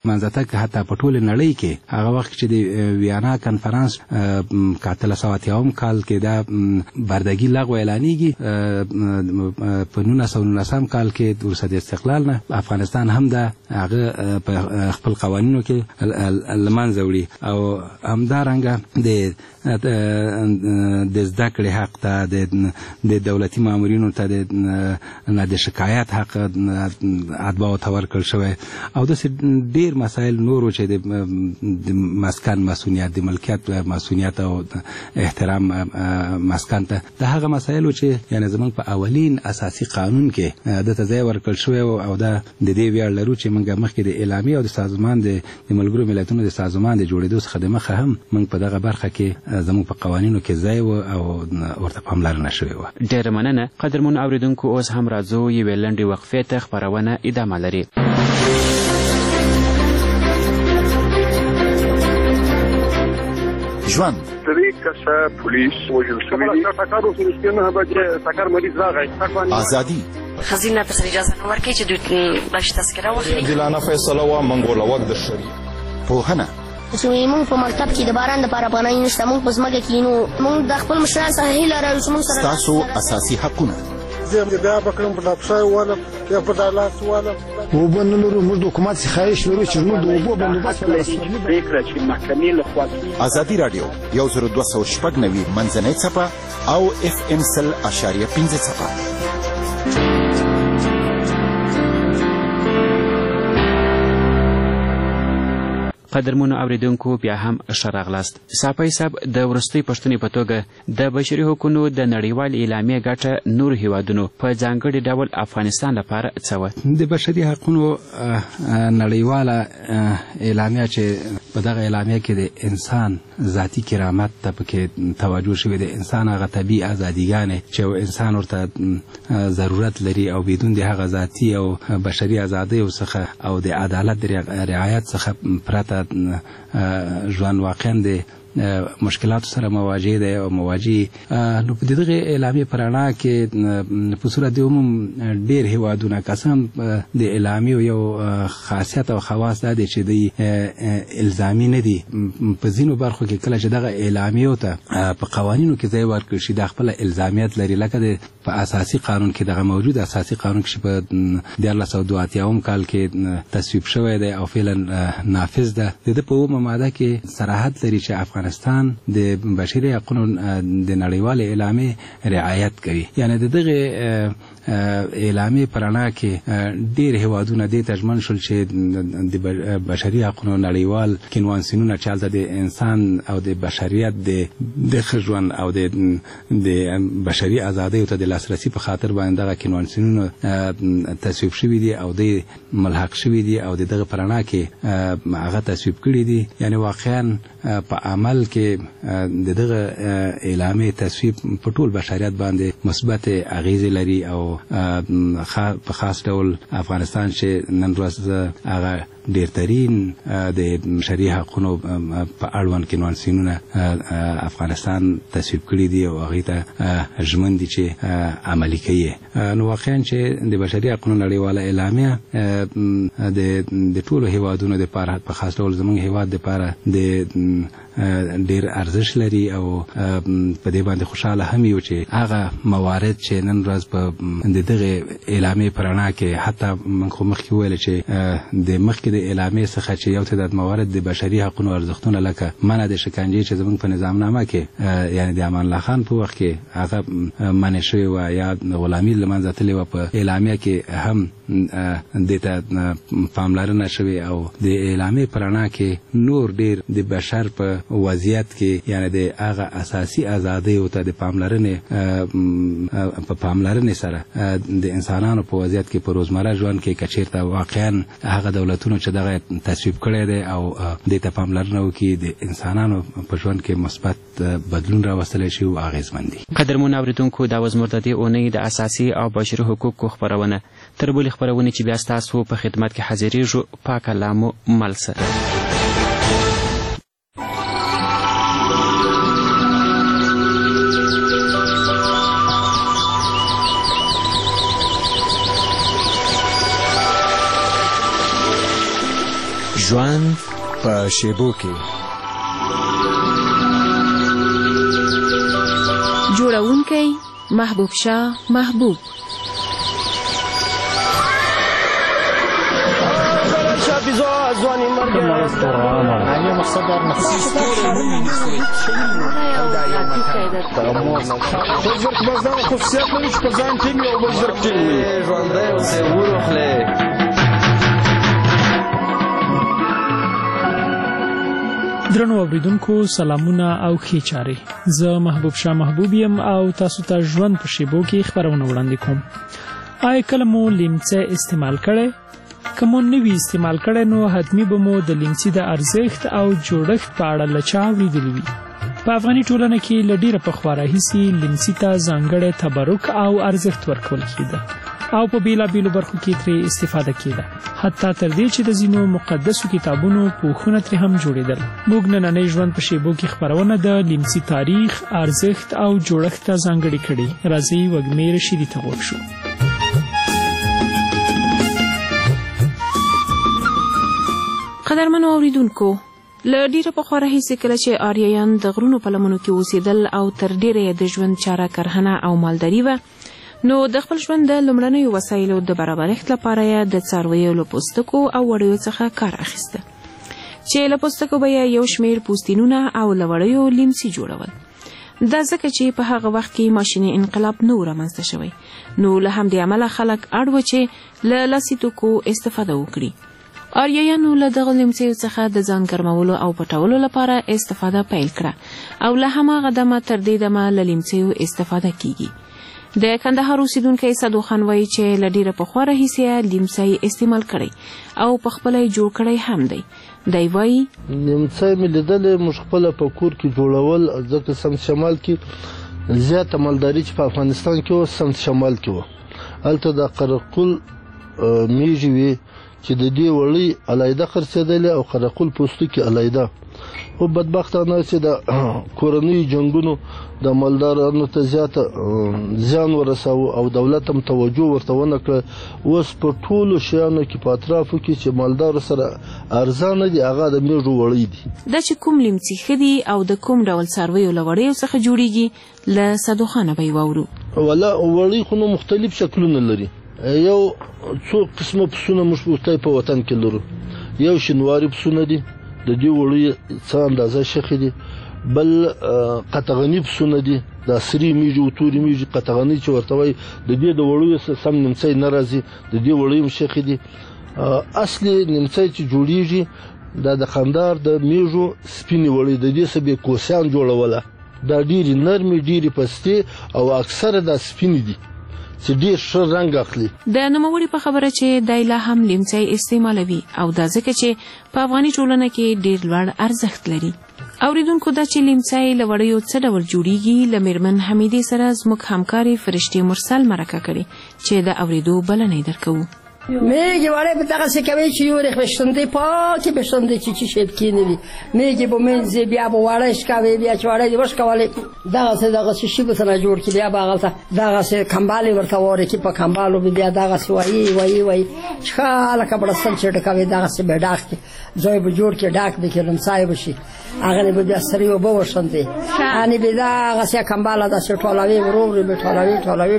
منځته حتی په ټول نړۍ کې هغه وخت چې د ویانا کانفرنس په 1990 کال کې دا بردګي لغوه اعلانېږي په 1919 کال کې د وروسته استقلال نه افغانستان هم دا هغه په خپل قوانینو کې لمنځه وړي او همدارنګه د زده کړې حق ته د دولتي مامورینو ته د شکایت حق اتباعو ته ورکړل شوی او داسې ډېر مسایل نورو چې د مسکن مسؤلیت د ملکیت مسؤلیت او احترام مسکن ته د هغه مسایلو چې یعنې زموږ په اولین اساسي قانون کې دته ځای ورکړل شوی او دا د دې ویاړ لرو چې موږ مخکې د اعلامیې او د سازمان د ملګرو ملتونو د سازمان د جوړېدو څخه د مخه هم موږ په دغه برخه کې زموږ په قوانینو کې ځای و او ورته پاملرنه شوې وه. ډېره مننه. قدرمنو اورېدونکو اوس هم راځو یوې لنډې وقفې ته خپرونه ادامه لري. ژوند ازادي خزینه ته اجازه نه ورکړي چې دوی باندې تذکره واخلي. عادلانه فیصله وا منګوله وخت د شری پوهنه چې موږ په مکتب کې د باران لپاره افغانۍ نشته، موږ په ځمکه کې نو موږ د خپل مشرانو څخه هیله لرو چې موږ سره ستاسو اساسي حقونه زه بیا به کړم په ډاکټر والا یا په دالاس والا اوبه نه لرو. موږ د حکومت څخه خواهش لرو چې موږ د اوبو بندوبست پرېکړه چې محکمې لخوا ازادي راډیو 10290 منځنۍ څپه او FM 100.5 څپه. قدرمنو اوریدونکو بیا هم ښه راغلاست. صافی صاحب د وروستۍ پوښتنې په توګه د بشري حقوقو د نړیوال اعلامیې ګټه نور هیوادونو په ځانګړي ډول افغانستان لپاره څه وه؟ د بشري حقوقو نړیواله اعلامیه چې په دغه اعلامیه کې د انسان ذاتي کرامت ته پکې توجه شوې د انسان هغه طبیعي ازادیګانې چې انسان ورته ضرورت لري او بدون د هغه ذاتي او بشري ازادیو څخه او د عدالت د رعایت څخه پرته ژوند واقعا د مشکلاتو سره مواجه دی او مواجه نو په دغه اعلامیې په رڼا کې په صورت د عموم ډېر هیوادونه قسم د اعلامیې یو خاصیت او خواص دا دی چې دی الزامي نه دي. په ځینو برخو کې کله چې دغه اعلامیې ته په قوانینو کې ځای ورکړل شي دا خپل الزامیت لري، لکه د په اساسي قانون کې دغه موجود اساسي قانون چې په 1982 کال کې تصویب شوی دی او فعلا نافذ ده. د په اومه ماده کې صراحت لري چې افغانستان د بشري حقوقو د نړیوال اعلامیې رعایت کوي. یعنی دغه اعلامیې په رڼا کې ډېر هیوادونه دې ته ژمن شول چې د بشري حقوقو نړیوال کنوانسیونونه چې هلته د انسان او د بشریت د ښه ژوند او د بشري ازادیو ته د لاسرسي په خاطر باندې دغه کنوانسیونونه تصویب شوي دي او د ملحق شوي دي او دغه په رڼا کې هغه تصویب کړي دي. یعنی واقعا په عمل کې دغه اعلامیې تصویب په ټول بشریت باندې مثبت اغیزې لري او په خاص ډول افغانستان چې نن ورځ هغه ډېرترین د بشري حقوقو په اړوند کنوانسیونونه افغانستان تصویب کړي دي او هغې ته ژمن دي چې عملي کوي. نو واقعا چې د بشري حقوقو نړیواله اعلامیه د ټولو هیوادونو دپاره په خاص ډول زموږ هیواد دپاره د ډېر ارزښت لري او په دې باندې خوشحاله هم یو چې هغه موارد چې نن ورځ په دغه اعلامیې په رڼا کې حتی موږ خو مخکې وویل چې د مخکې د اعلامیې څخه چې یو تعداد موارد د بشري حقوقو ارزښتونه لکه منع د شکنجې چې زموږ په نظامنامه کې یعنی د امان الله خان په وخت کې هغه منع شوې وه یا غلامي له منځه تللې وه، په اعلامیه کې هم دې ته پاملرنه شوې او د اعلامیې په رڼا کې نور ډېر د بشر په وضعیت کې یعنی د هغه اساسي ازادیو ته د پاملرنې سره د انسانانو په وضعیت کې په روزمره ژوند کې که چېرته واقعا هغه دولتونو چې دغه تصویب کړی دی او دې ته پاملرنه وکړي د انسانانو په ژوند کې مثبت بدلون راوستلی شي او اغېزمن دي. قدرمنو اورېدونکو دا وه زموږ د دې اونۍ د اساسي او بشري حقوقو خپرونه. تر بلې خپرونې چې بیا ستاسو په خدمت کې حاضرېږو پاک الله مو مل سره. ژوند په شیبو کې. جوړونکی محبوب شاه محبوب. ځواني مرګ عالی مقصد در بزرګ بس دا خصوصیت لري چې په ځان ټیم یو بزرګ ټیم وي. ژوندی اوسې وروخلې. درنو اوریدونکو سلامونه او ښې چارې. زه محبوب شاه محبوب یم او تاسو ته ژوند په شیبو کې خبرونه وړاندې کوم. آیا کله مو لیمڅی استعمال کړی؟ که مو نه وي استعمال کړی نو حتمي به مو د لیمڅي د ارزښت او جوړښت په اړه له چا اورېدلي وي. په افغاني ټولنه کې له ډېره پخوا راهیسې لیمڅي ته ځانګړی تبرک او ارزښت ورکول کېده او په بېلابېلو برخو کې ترې استفاده کېده، حتی تر دې چې د ځینو مقدسو کتابونو پوښونه ترې هم جوړېدل. موږ نننی ژوند په شیبو کې خپرونه د لیمڅي تاریخ، ارزښت او جوړښت ته ځانګړې کړې. راځئ وږمې رشیدي ته غوږ شو. قدرمنو اوریدونکو، له ډېره پخوا راهیسې کله چې آریایان د غرونو په لمنو کې اوسېدل او تر ډېره یې د ژوند چاره کرهنه او مالداري وه، نو د خپل ژوند د لومړنیو وسایلو د برابرښت لپاره یې د څارویو له پوستکو او وړیو څخه کار اخیسته، چې له پوستکو به یې یو شمېر پوستینونه او له وړیو لیمڅي جوړول. دا ځکه چې په هغه وخت کې ماشیني انقلاب نه و رامنځته شوی، نو له همدې امله خلک اړ وو چې له لاسي توکو استفاده وکړي. آریایانو له دغه لیمڅیو څخه د ځان ګرمولو او پټولو لپاره استفاده پیل کړه او له هماغه دمه تر دې دمه له لیمڅیو استفاده کیږي. د کندهار اوسیدونکی صدو خان وایي چې له ډېره پخوا راهیسې لیمڅی استعمال کړی او په خپله یې جوړ کړی هم دی. دی وایي لیمڅی مې لیدلی موږ خپله په کور کې جوړول، ځکه سمت شمال کې زیاته مالداري چې په افغانستان کې وه سمت شمال کې وه. هلته د قرقل میږې وې چې د دې وړۍ علیده خرڅېدلې او قرقل پوستکي علیده. خو بدبختانه چې د کورنیو جنګونو د مالدارانو ته زیاته زیان ورساوه او دولت هم توجه ورته ونه کړه. اوس په ټولو شیانو کې په اطرافو کې چې مالدارو سره ارزانه دي هغه د میږو وړۍ دي. دا چې کوم لیمڅي ښه دي او د کوم ډول څارویو له وړیو څخه جوړیږي له صدوخانه به یې واورو. ولا وړۍ خو نو مختلف شکلونه لري. یو څو قسمه پسونه موږ په وطن کې لرو. یو شینواري پسونه دي، د دې وړۍ څه اندازه شخې دي. بل قطغني پسونه دي، د سري میږي او توري میږي قطغني چې ورته وایي، د دې د وړیو سم نیمڅی نه راځي، د دې وړۍ هم شخې دي. اصلي نیمڅی چې جوړیږي دا د قندهار د میږو سپینې وړۍ، د دې څه بې کوسیان جوړوله. دا ډېرې نرمې، ډېرې پستې او اکثره دا سپینې دي چې ډېر ښه رنګ اخلي. د نوموړي په خبره چې دی لا هم لیمڅی استعمالوي او دا ځکه چې په افغاني ټولنه کې ډېر لوړ ارزښت لري. اوریدونکو، دا چې لیمڅی له وړیو څه ډول جوړیږي له میرمن حمیدې سره زموږ همکارې فرشتې مرسل مرکه کړې چې د اورېدو بلنه یې درکوو. میگه واره به دقیقه کوي چې یو رخ بشنده پاکه بشنده چی شد کینی میگه با منزه بیا با وارش کوي بیا چې واره دی وش کوي دغه شی به سره جوړ کی بیا باغلته دغه کمبالي ورته واره کی په کمبالو بیا دغه وای خاله کبر سن چې ټکوي دغه څه به ډاک ځای به جوړ کی ډاک به کلم صاحب شي هغه به بیا سری و به وشنده ان به دغه څه کمباله د ټولوي ورور به ټولوي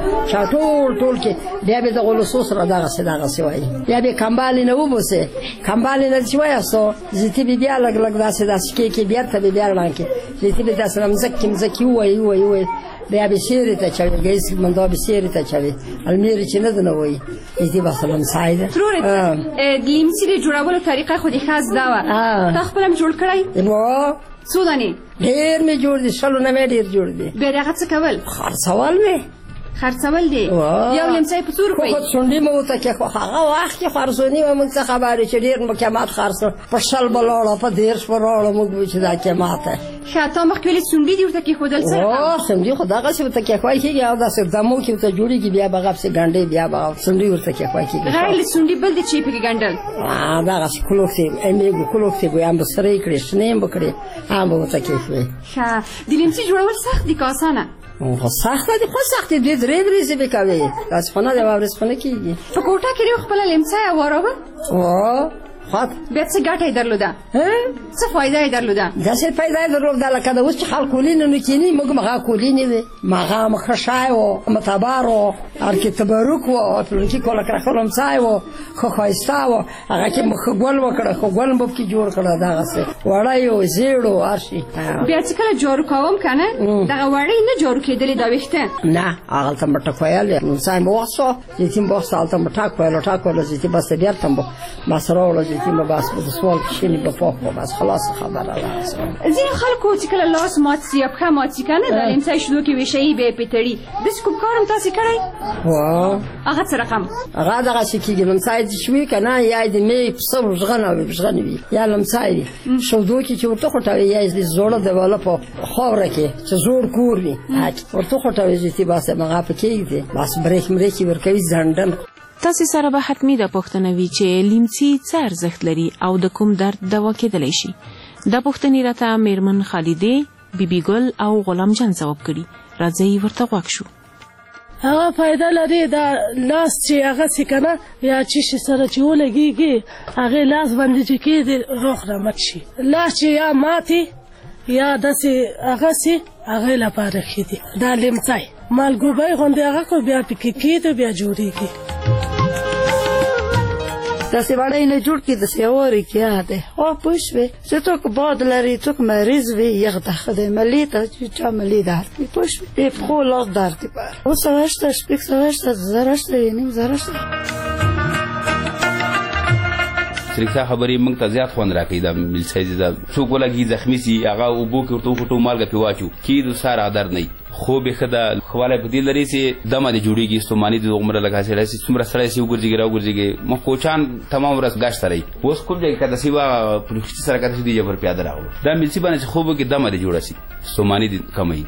ټول کې بیا به دغه لوسوس را دغه سوای یا به کمبالی نه وبوسه کمبالی نه چوي اسو زيتي بیا لګ داسې کې بیا ته بیا لانکه زيتي به داسې مزکی وای بیا به شیر ته چوي ګیس مندا به شیر ته چوي المیر چې نه وای زيتي مثلا سايده لیمڅي د جوړولو طریقه خو دې خاص دا و تا خپل هم جوړ کړی نو څو دانې ډېر می جوړ دي شلو نه مې ډېر جوړ دي به دغه څه کول خرڅول مې خرڅول دي یو لیمڅی په څو روپۍ خو څنډې مو ته کې خو هغه وخت کې خرڅونی و موږ څه خبرې چې ډېر مکمات خرڅ په شل بلاړه په دیرش بلاړه موږ چې دا کې ماته شاته مخکې ولې څنډې دي ورته کې خودل سره څنډې خو دغه څه ته کې خوای کېږي او داسې دمو کې ته جوړیږي بیا بغاب سي ګنډې بیا بغاب څنډې ورته کې خوای کېږي غیر له څنډې بل دي چې په کې ګنډل دغه کلوکسي امیګو کلوکسي ګو ام سره کړې شنیم بکړې هم ورته کې خوای ښه د لیمڅي جوړول سخت دي که اسانه خو سخت دي خو سخت دي درې ورځې به کوي تاسو په نه د ورځ په نه کېږي په کوټه کې خپل لیمڅی وراوه خاط بیا څه ګټه یې درلوده څه فایده یې درلوده داسې فایده یې درلوده لکه د اوس چې خلک کولینه نه کیني موږ مغه کولینې وې مغه مخه شای و متبر و ارکې تبرک و پلونکي کوله کړه خلمسای و خو ښایسته و هغه کې مخه ګل وکړه خو ګل مب کې جوړ کړه دغسې وړی و زیړ و هر شي بیا چې کله جارو کوم که نه دغه وړۍ نه جارو کېدلې دا ویښته نه هغلته مې ټک ویل لمسای مې وخت شو زیتي مې وخت هلته مې ټک ویل زیتي بس بېرته مې بس راوړه زیتي مې بس په سوال کښېني به پوخ و بس خلاص خبره ده ځینې خلکو چې کله لاس مات سي یا پښه مات سي که نه د لیمڅی شیدو کې ویشوي بیا یې پرې تړي داسې کوم کار هم تاسې کړی هغه څه رقم هغه دغسې کېږي لمڅی دې شوي که نه یا د مې پسه وژغنه وي یا لمڅی دي شیدو کې چې ورته خوټوي یا د زوړه دیواله په خاوره کې چې زوړ کور وي ورته خوټوي زیتي بس هغه په کېږدي بس بریک مرېکې ورکوي زنډن تاسې سره به حتمي دا پوښتنه وي چې لیمڅي څه ارزښت لري او د کوم درد دوا کېدلی شي دا پوښتنې راته میرمن خالدې بیبي ګل او غلام جان ځواب کړي راځئ ورته غوږ شو هغه فایده لري دا لاس چې هغه څه که نه یا چیشي سره چې ولګېږي هغې لاس باندې چې کېږي روغ رمټ شي لاس چې یا ماتې یا داسې هغه سي هغې لپاره ښه دي دا لیمڅی مالګوبۍ غوندې هغه کو بیا پکې کېږي بیا جوړېږي داسې وړی نه جوړ کړي داسې اورې کې دی خو پوه شوې چې څوک باد لري څوک مریض وي یخ ده ښه دی ملي ته چې چا ملي درد وي پوه شوې د پښو لاس درد دی پر 280 شپږ 280 زره شته نیم زره شته رښتیا خبرې موږ ته زیات خوند راکوي دا ملڅی دا څوک ولګي زخمي سي هغه اوبو کې ورته وخوټو مالګه پرې واچو کېدو ساره درد نه وي خوب یې ښه ده ښه په دې لري چې دمه دې جوړېږي ستوماني دې عمره لږ حاصلی سي څومره سړی سي وګرځېږي راوګرځېږي مخ کوچان تمام ورځ ګشت سره وي اوس کوم ځای کې داسې وه په رښتي سره کته چې دې جبر پیاده راغلو دا ملڅي باندې چې خوب کې دمه دې جوړه سي ستوماني دې کموي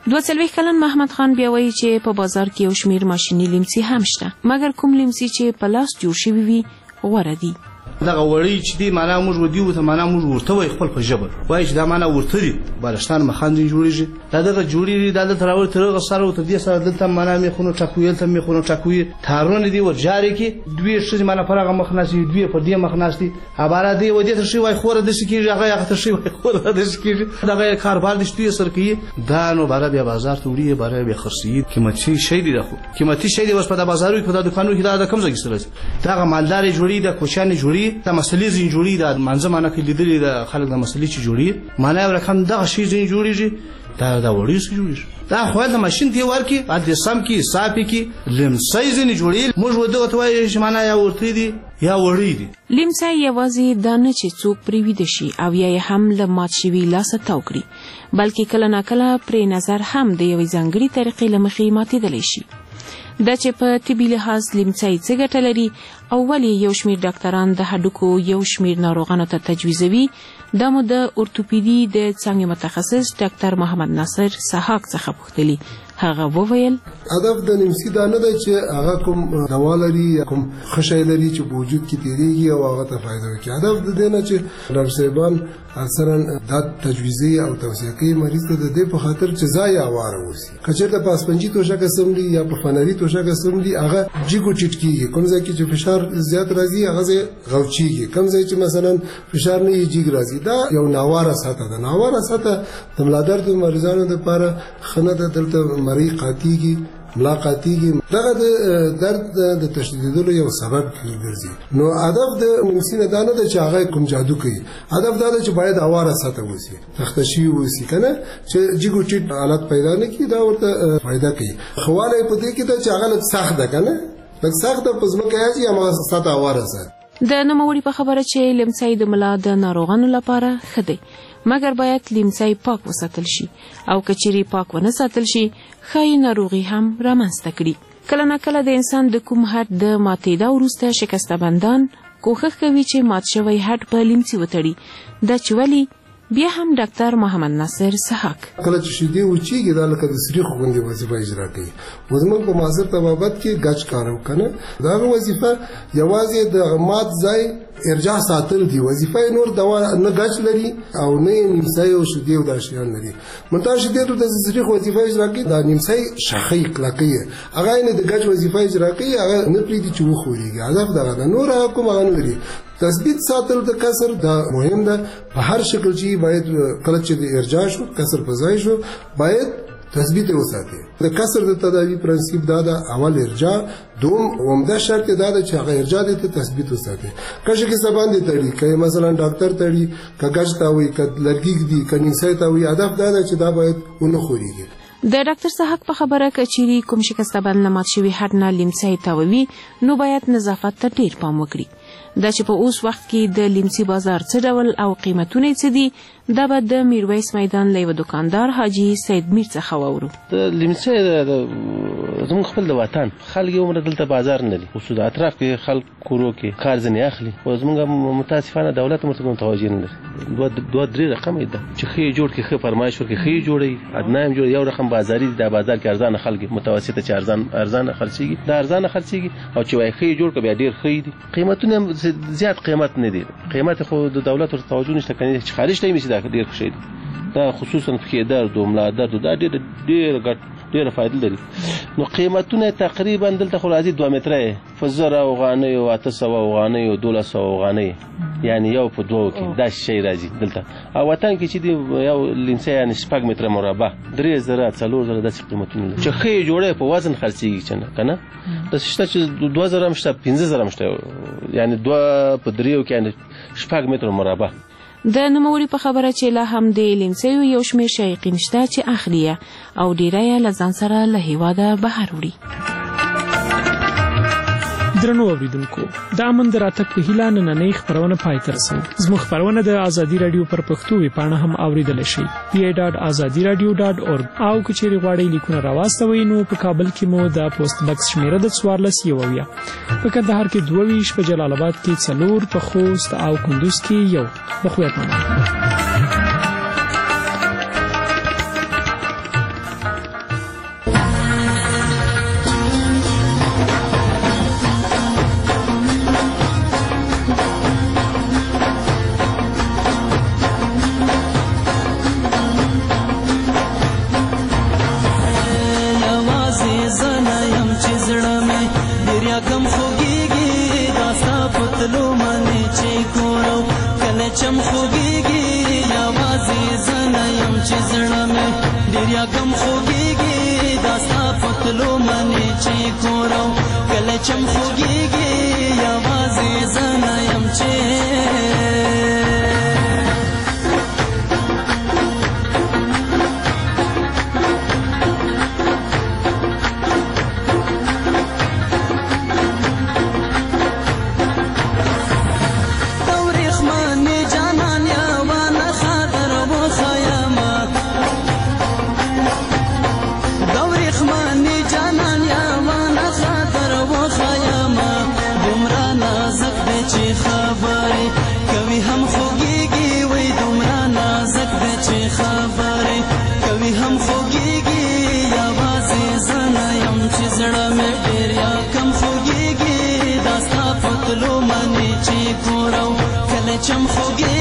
42 کلن محمد خان بیا وایي چې په بازار کې یو شمېر ماشیني لیمڅي هم شته مګر کوم لیمڅي چې په لاس جوړ شوي وي غوره دي دغه وړۍ چې دی معنا موږ ودیو ته معنا موږ ورته وایي خپل په ژبه وایي چې دا معنا ورته دي بالښتان مخان ځینې جوړېږي دا دغه جوړېږي دا دلته راوړي تر هغه سره ورته دې سره دلته معنا میخونو ټاکوي دلته میخونو ټاکوي تارونه دي ورجارې کې دوی ښځې معنا پر هغه مخ ناستي دوی پر دې مخ ناستي عباره دی ودې ته شي وایي خوره داسې کېږي هغه ته شي وایي خوره داسې کېږي دغه کاروبار دې شپې سر کوي دا نو باره بیا بازار ته وړي باره بیا خرڅوي قیمتي شی دی دا خو قیمتي شی دی اوس په بازارو کې په دکانو کې دا کم ځای کې سره دغه مالداري جوړي د کوچاني جوړي د مسلې جوړي دا منځ معنا کې لیدلې د خلک د مسلې چې جوړي معنا یو رقم دغه شی ځین جوړیږي دا وړي څه جوړیږي دا خو د ماشين دی ورکی ا د سم کې صافي کې لیمڅی ځین جوړي موږ ودغه توای چې معنا یا ورته دي یا وړي دي لیمڅی یوازې دا نه چې څوک پرې ویده شي او یا هم له مات شوي لاسه تاو کړي بلکې کله ناکله پرې نظر هم د یوې ځانګړې طریقې له مخې ماتېدلی شي دا چې په طبي لحاظ لیمڅی څه ګټه لري او ولې یو شمېر ډاکټران د هډوکو یو شمېر ناروغانو ته تجویزوي دا مو د اورتوپیدي د څانګې متخصص ډاکټر محمد ناصر سحاق څخه پوښتلي هغه وویل هدف د لیمڅي دا نه دی چې هغه کوم دوا لري یا کوم ښه شی لري چې په وجود کې تېرېږي او هغه ته فایده وکړي هدف د دې نه چې ډاکټر صاحبان اکثرا دا تجویزي او توصیه کوي مریض ته د دې په خاطر چې ځای اواره وسی که چېرته په اسپنجي توشه قسم دي یا په فنري توشه قسم دي هغه جګو ټیټ کېږي کوم ځای کې چې فشار زیات راځي هغه ځای غوچېږي کوم ځای چې مثلا فشار نه یې جګ راځي دا یو ناواره سطح ده ناواره سطح د ملا درد مریضانو لپاره ښه نه ده دلته مری قاتیږي ملاقاتیږي دغه د درد د تشدیدولو یو سبب ګرځي نو هدف د لیمڅي نه دا نه ده چې هغه کوم جادو کوي هدف دا ده چې باید اواره سطح وسی تختشي وسی کنه چې جګو ټیټ حالت پیدا نه کړي دا ورته فائدہ کوي خواله په دې کې چې هغه لږ سخت ده کنه لږ سخت په ځمکه یې هغه سطح اواره سره د نوموړي په خبره چې لیمڅی د ملا د ناروغانو لپاره ښه دی مګر باید لیمڅی پاک وساتل شي او کچېرې پاک ونه ساتل شي ښایي ناروغي هم رامنځته کړي کله ناکله د انسان د کوم هډ د ماتېدا وروسته شکسته بندان کوښښ کوي چې مات شوی هډ په لیمڅي وتړي دا چې ولې بیا هم ډاکټر محمد ناصر سحاق کله چې شیدې وچیږي دا لکه د سریخ غوندې وظیفه اجرا کوي وزمن په معاصر طبابت کې ګچ کارو کنه دا وظیفه یوازې د مات ځای ارجاع ساتل دی وظیفه نور دوا نه ګچ لري او نه نیمڅی او شیدې او داشیان لري منتها شیدې ته د سریخ وظیفه اجرا کوي دا نیمڅی شخې کلکې هغه نه د ګچ وظیفه اجرا کوي هغه نه پریدي چې وخوريږي هدف دا نور کوم هغه نه لري تثبیت ساتل د کسر دا مهم ده په هر شکل چې باید کله چې د ارجاع شو کسر په ځای شو باید تثبیت وساتي. د کسر د تداوی پرنسپل دا ده اول ارجاع، دوم عمده شرط دا ده چې هغه ارجاع دې ته تثبیت وساتي. کله چې سبان دي تړي کله مثلا ډاکټر تړي کګج تا وي ک لړګي دي کنيسه تا وي هدف دا ده چې دا باید ونه خوريږي. د ډاکټر صاحب په خبره کچيري کوم شکسته باندې مات شوی هټ نه لیمڅي تاوي نو باید نظافت ته ډیر پام وکړي. دا چې په اوس وخت کې د لیمڅي بازار څه ډول او قیمتونه څه دي دا به د میرویس میدان لیو دکاندار حاجی سید میر څخه واورو. د لیمڅي زموږ خپل د وطن خلک عمر دلته بازار نه لري، خصوصا د اطراف کې خلک کورو کې کار ځنې اخلي او زموږ متاسفانه دولت مرتبه متوجه نه لري. دوه درې رقم دی چې خې جوړ کې خې فرمایش ورکې خې جوړي ادنایم جوړ یو رقم بازاري د بازار کې ارزان خلک متوسطه چې ارزان خرڅيږي دا ارزان خرڅيږي او چې وای خې جوړ کې بیا ډیر خې دي قیمتونه زیات قیمت نه دي. قیمت خو د دولت ورته توجه نشته کني چې خارج ته میشي دا ډیر ښه دي. دا خصوصا په درد او ملا درد دا ډیر فائدې لري. نو قیمتونه تقریبا دلته خو راځي 2 متره فزر او غانې او 800 او غانې او 1200 او غانې یعنی یو په دوه کې دا شی راځي دلته. او وطن کې چې دی یو لینسه یعنی 6 متره مربع 3000 4000 داسې قیمتونه لري چې خې جوړه په وزن خرڅيږي کنه د شته چې 2000 هم شته 15000 هم شته یعنی 2 په 3 کې یعنی 6 متره مربع. د نوموړي په خبره چې لا هم د لینسیو یو شمېر شایقین شته چې اخلي او ډیری له ځان سره له هیواده بهر وړي. درنو اوریدونکو د امن د راتګ په هیله نننۍ خپرونه پای ته رسوو. زموږ خپرونه د ازادي رادیو پر پښتو ویبپاڼه هم اوریدلی شئ pa.azadiradio.org او که چیرې غواړئ لیکونه راواستوئ نو په کابل کې مو د پوسټ بکس شمیره د 14 په کندهار کې 22 په جلال آباد کې 4 په خوست او کندوز کې 1 بخویتمنه. چم خوږیږي یوازې زنه یم چې زړه مې ډېر یاګم خوږیږي دا ستا پتلو منې چې کورو کله چم خوږیږي یوازې زنه یم چې چم خوږی